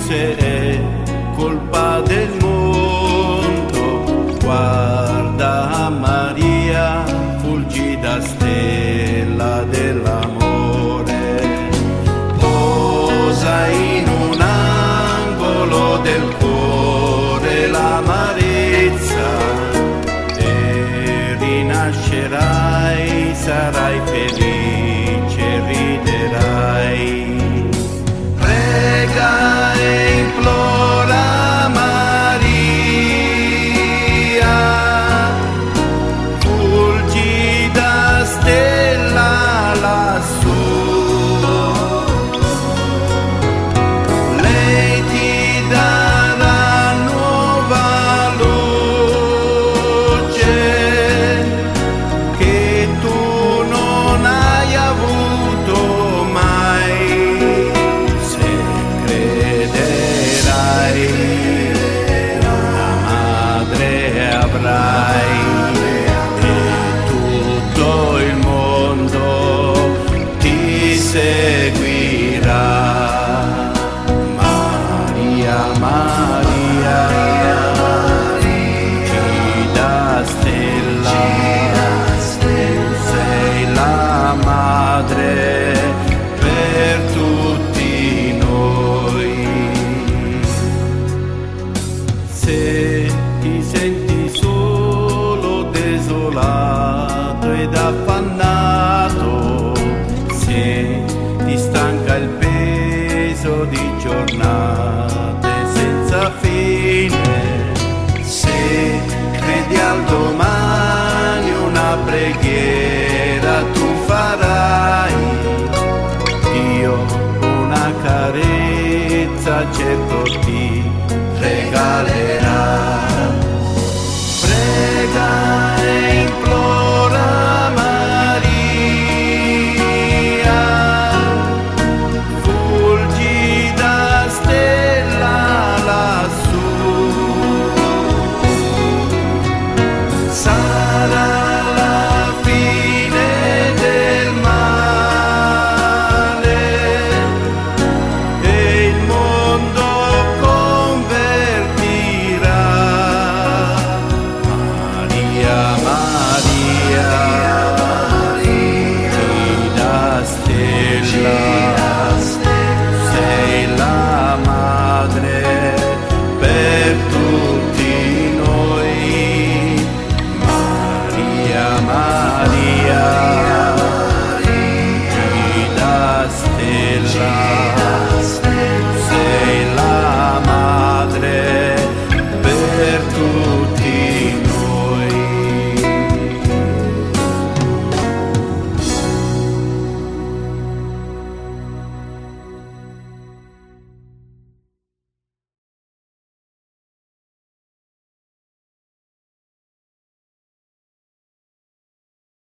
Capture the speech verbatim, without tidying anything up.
se è colpa del mondo, guarda Maria, fulgida stella dell'amore, posa in un angolo del cuore l'amarezza e rinascerai, sarai felice, riderai. Prega e implora Maria, fulgida stella lassù, lei ti darà nuova luce che tu non hai avuto mai. Avrai e tutto il mondo ti seguirà. Maria, Maria, fulgida stella, sei la madre per tutti noi. Se ti senti solo, desolato ed affannato, se ti stanca il peso di giornate senza fine, se credi al domani una preghiera tu farai, Dio una carezza certo ti